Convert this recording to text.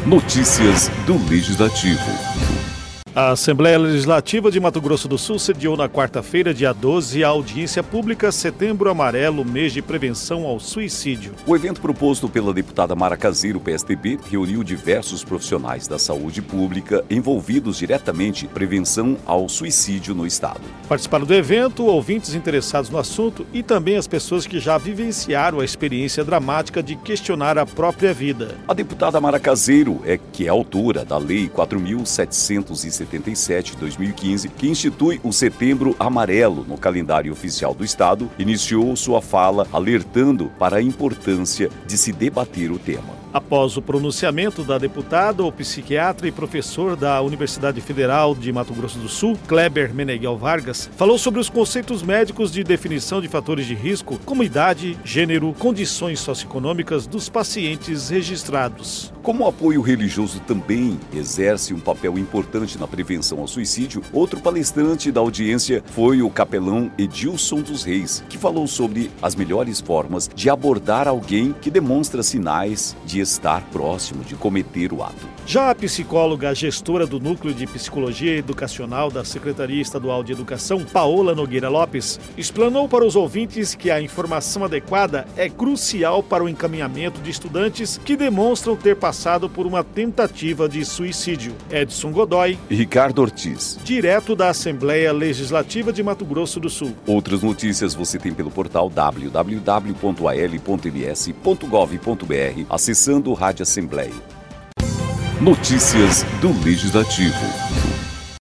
Notícias do Legislativo. A Assembleia Legislativa de Mato Grosso do Sul sediou na quarta-feira, dia 12, a audiência pública Setembro Amarelo, mês de prevenção ao suicídio. O evento proposto pela deputada Mara Caseiro, PSDB, reuniu diversos profissionais da saúde pública envolvidos diretamente em prevenção ao suicídio no estado. Participaram do evento ouvintes interessados no assunto e também as pessoas que já vivenciaram a experiência dramática de questionar a própria vida. A deputada Mara Caseiro que é autora da Lei 4.777 de 2015, que institui o Setembro Amarelo no calendário oficial do Estado, iniciou sua fala alertando para a importância de se debater o tema. Após o pronunciamento da deputada, o psiquiatra e professor da Universidade Federal de Mato Grosso do Sul, Kleber Meneghel Vargas, falou sobre os conceitos médicos de definição de fatores de risco, como idade, gênero, condições socioeconômicas dos pacientes registrados. Como o apoio religioso também exerce um papel importante na prevenção ao suicídio, outro palestrante da audiência foi o capelão Edilson dos Reis, que falou sobre as melhores formas de abordar alguém que demonstra sinais de estar próximo de cometer o ato. Já a psicóloga gestora do Núcleo de Psicologia Educacional da Secretaria Estadual de Educação, Paola Nogueira Lopes, explanou para os ouvintes que a informação adequada é crucial para o encaminhamento de estudantes que demonstram ter passado por uma tentativa de suicídio. Edson Godoy e Ricardo Ortiz, direto da Assembleia Legislativa de Mato Grosso do Sul. Outras notícias você tem pelo portal www.al.ms.gov.br, acessando o Rádio Assembleia. Notícias do Legislativo.